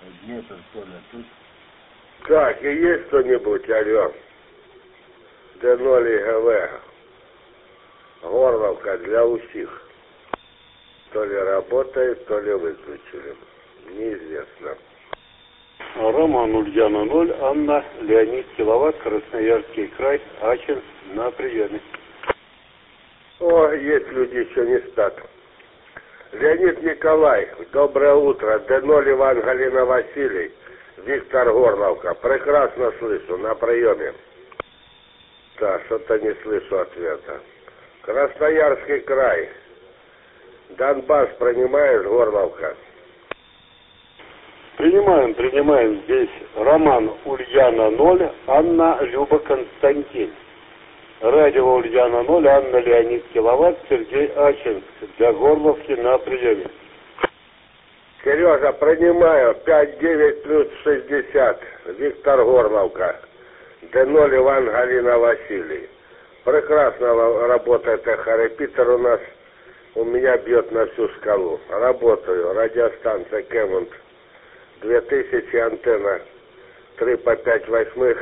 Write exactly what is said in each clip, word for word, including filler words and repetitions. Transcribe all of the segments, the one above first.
Дмитрий, Толя, тут? Так, и есть кто-нибудь, алло? Д ноль и ГВ. Горловка для усих. То ли работает, то ли выключили. Неизвестно. Роман Ульяна ноль, Анна, Леонид, Киловатт, Красноярский край, Ачинск, на приеме. О, есть люди, еще не спят. Леонид Николай, доброе утро. Д ноль Иван, Галина Василий, Виктор Горловка. Прекрасно слышу, на приеме. Так, что-то не слышу ответа. Красноярский край. Донбасс принимаешь, Горловка? Принимаем, принимаем. Здесь Роман Ульяна ноль, Анна Люба Константин. Радио Ульяна ноль, Анна Леонид Киловатт, Сергей Ачинск. Для Горловки на приеме. Сережа, принимаю. пять девять плюс шестьдесят. Виктор Горловка. Д ноль Иван, Галина Василий. Прекрасно работает эхорепитер у нас. У меня бьет на всю скалу. Работаю. Радиостанция Кемонт. две тысячи антенна. три по пять восьмых.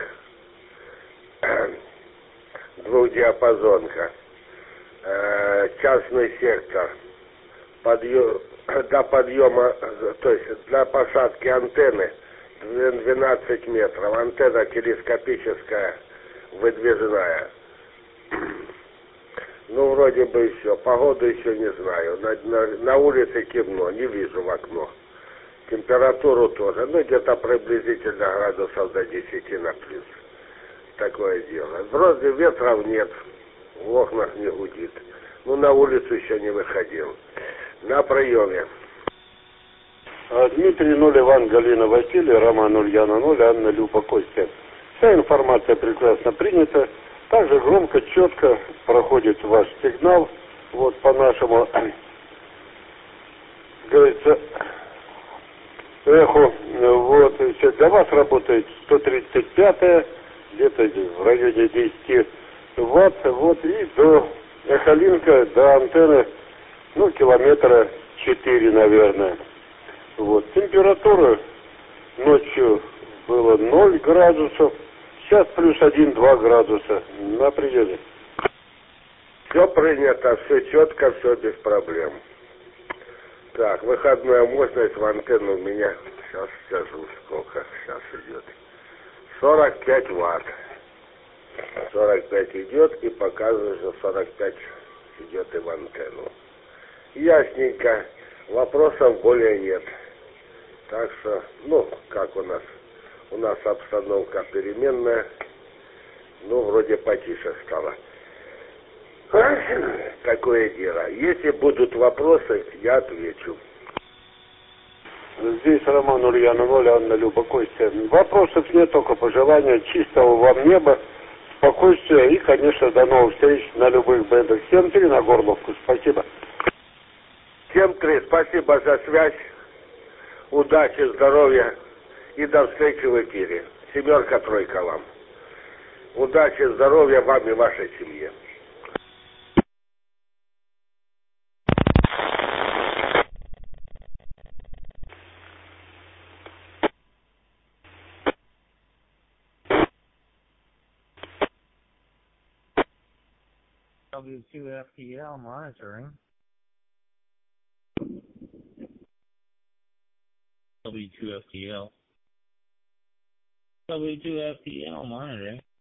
Двухдиапазонка. Э, частный сектор. Подъем, до подъема, то есть для посадки антенны двенадцать метров. Антенна телескопическая, выдвижная. Ну, вроде бы еще. Погоду еще не знаю. На, на, на улице темно, не вижу в окно. Температуру тоже. Ну, где-то приблизительно градусов до десяти на плюс. Такое дело. Вроде ветров нет. В окнах не гудит. Ну, на улицу еще не выходил. На приеме. Дмитрий ноль, Иван, Галина Василий, Роман Ульяна ноль, Анна Люба Костя. Вся информация прекрасно принята. Также громко, четко проходит ваш сигнал. Вот по нашему, говорится, эху. Вот, для вас работает сто тридцать пятая, где-то в районе десяти ватт. Вот, и до эхолинка, до антенны, ну, километра четыре, наверное. Вот, температура ночью было ноль градусов. Сейчас плюс один-два градуса на приеме. Все принято, все четко, все без проблем. Так, выходная мощность в антенну у меня, сейчас скажу, сколько сейчас идет. сорок пять ватт. сорок пять идет и показывает, что сорок пять идет и в антенну. Ясненько, вопросов более нет. Так что, ну, как у нас? У нас обстановка переменная. Ну, вроде потише стало. Такое дело. Если будут вопросы, я отвечу. Здесь Роман Ульяна ноль, Анна Люба Костя. Вопросов нет, только пожелания чистого вам неба, спокойствия и, конечно, до новых встреч на любых бендах. семь три на Горловку. Спасибо. семь три, спасибо за связь. Удачи, здоровья и до встречи в эфире. Семерка, тройка вам. Удачи, здоровья вам и вашей семье. W two F T L monitoring. W two F T L. W two F T L monitoring.